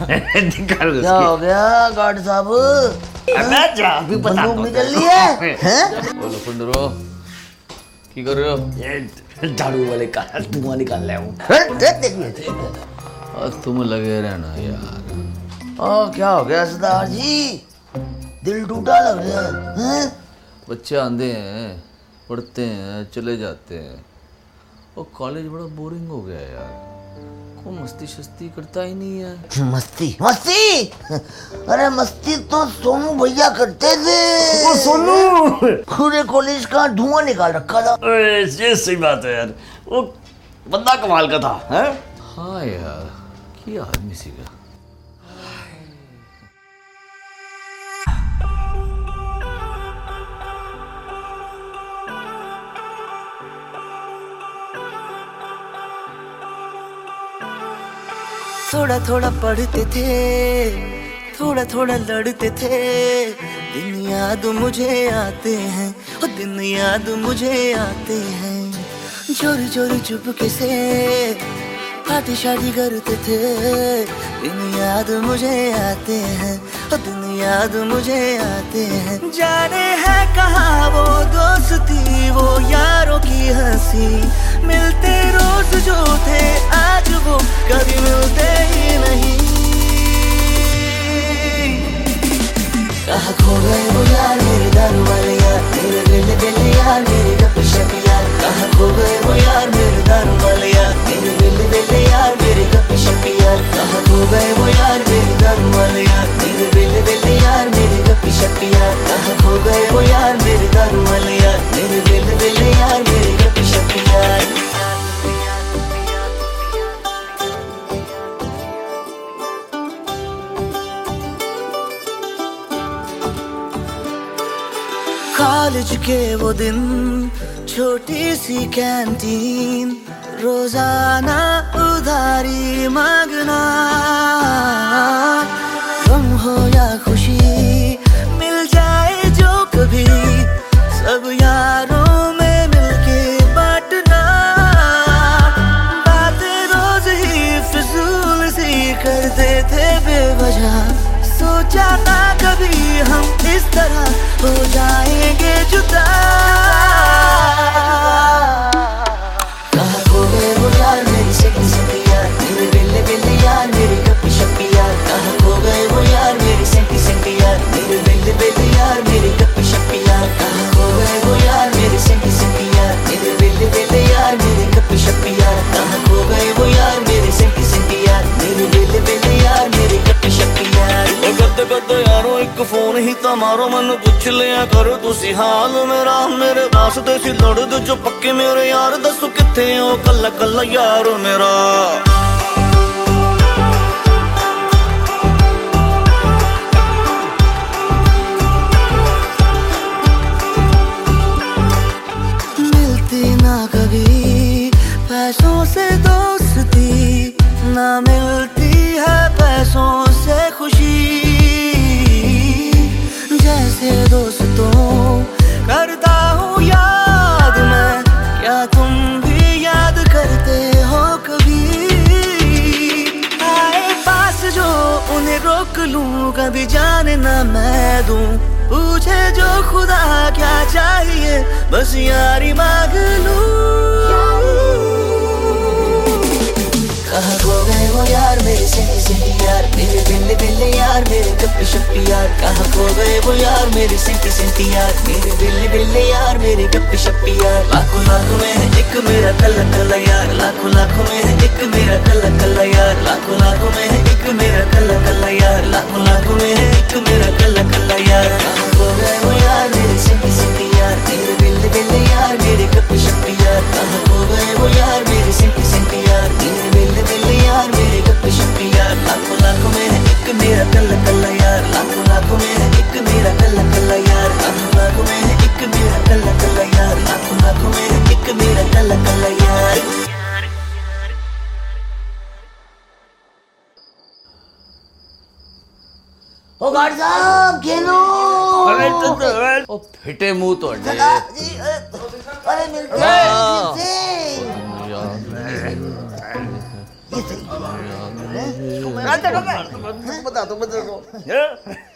निकाल क्या हो गया गार्ड साहब? बंदूक निकल ली है? बोलो फुंडरो, की कर रहे हो? झाड़ू वाले का धुआं निकाल रहा हूँ। आज तुम लगे रहना यार। क्या हो गया सरदार जी? दिल टूटा लग रहा है। बच्चे आंधे हैं, पढ़ते हैं, चले जाते हैं। और कॉलेज बड़ा बोरिंग हो गया यार, को मस्ती शस्ती करता ही नहीं है। मस्ती मस्ती? अरे मस्ती तो सोनू भैया करते थे। वो सोनू पूरे कॉलेज का धुआं निकाल रखा था। ये सही बात है यार, वो बंदा कमाल का था है? हाँ यार, क्या आदमी सीगा। थोड़ा थोड़ा पढ़ते थे, थोड़ा थोड़ा लड़ते थे। दिन याद मुझे आते हैं, ओ दिन याद मुझे आते हैं। चोरी चोरी चुपके से पार्टी शादी करते थे। दिन याद मुझे आते हैं, ओ दिन याद मुझे आते हैं। जाने है कहाँ वो दोस्ती, वो यारों की हंसी। मिलते रोज जो थे आज वो कभी मिलते ही नहीं। कहाँ खो गए वो यार मेरे दारू वाले यार, मेरे बेले बेले यार, मेरे गप्पे शप्पे यार। कहाँ खो गए वो यार मेरे दारू वाले यार, मेरे बेले बेले यार, मेरे गप्पे शप्पे यार। कहाँ खो गए वो यार मेरे दारू वाले यार, मेरे बेले बेले यार, मेरे गप्पे शप्पे यार। कहाँ खो गए वो यार मेरे दारू वाले यार, मेरे बेले बेले यार, मेरे गप्पे शप्पे यार। कॉलेज के वो दिन, छोटी सी कैंटीन, रोजाना उधारी मांगना। गम हो या खुशी मिल जाए जो कभी, सब यारों में मिलके बांटना। बातें रोज ही फिजूल सी करते थे बेवजह, सोचा ना कभी हम इस तरह हो जाएंगे जुदा। कहाँ खो गए वो यार मेरी सेकी सेकी यार, मेरे बेले बेले यार, मेरे गप्पे शप्पे यार। कहाँ खो गए वो यार मेरी सेकी सेकी यार, मेरे बेले बेले यार, मेरे गप्पे शप्पे यार। कहाँ खो गए वो यार मेरी सेकी सेकी यार, मेरे बेले बेले यार, मेरे गप्पे शप्पे यार। कहाँ खो गए वो यार मेरी सेकी सेकी यार, मेरे बेले बेले यार, मेरे गप्पे शप्पे यार। गद्दे गद्दे यारो एक फोन ही तो मारो, मैनू पुछ लिया करो तुसी हाल मेरा। मेरे वास्ते सी लड़दे जो पक्के मेरे यार, दसो किथे हो कल्ला कल्ला यार मेरा। मिलती ना कभी पैसों से दोस्ती, ना मिलती है पैसों से खुशी। जैसे दोस्तों करता हूँ याद मैं, क्या तुम भी याद करते हो कभी? आए पास जो उन्हें रोक लूं, कभी जाने ना मैं दूं। पूछे जो खुदा क्या चाहिए, बस यारी मांग लूं। कहाँ खो गए वो यार मेरे सेंटी सेंटी यार, मेरे बेले बेले यार, मेरे गप्पे शप्पे यार। कहाँ खो गए वो यार मेरे सेंटी सेंटी यार, मेरे बेले बेले यार, मेरे गप्पे शप्पे यार। लाखों लाखों में है एक मेरा कल्ला कल्ला यार, लाखों लाखों में है एक मेरा कल्ला कल्ला यार। लाखों लाखों में है एक मेरा कल्ला कल्ला यार, लाखों लाखों में है एक मेरा कल्ला कल्ला यार। कहाँ खो गए वो यार मेरे सेंटी सेंटी यार, मेरे बेले बेले यार, मेरे गप्पे शप्पे यार। कहाँ खो गए वो यार मेरे सेंटी सेंटी यार, मेरे बेले बेले यार, मेरे गप्पे शप्पे यार। लाखों लाखों में है एक मेरा कल्ला कल्ला यार, लाखों लाखों में है एक मेरा कल्ला कल्ला यार। लाखों लाखों में है एक मेरा कल्ला कल्ला यार, लाखों लाखों में है एक मेरा कल्ला कल्ला यार। ओ गार्ड साहब खेलो। ओ फिटे मुंह तो अड्डे सरदार जी, अरे मिलते हैं फिर से। ये सही है? बता दो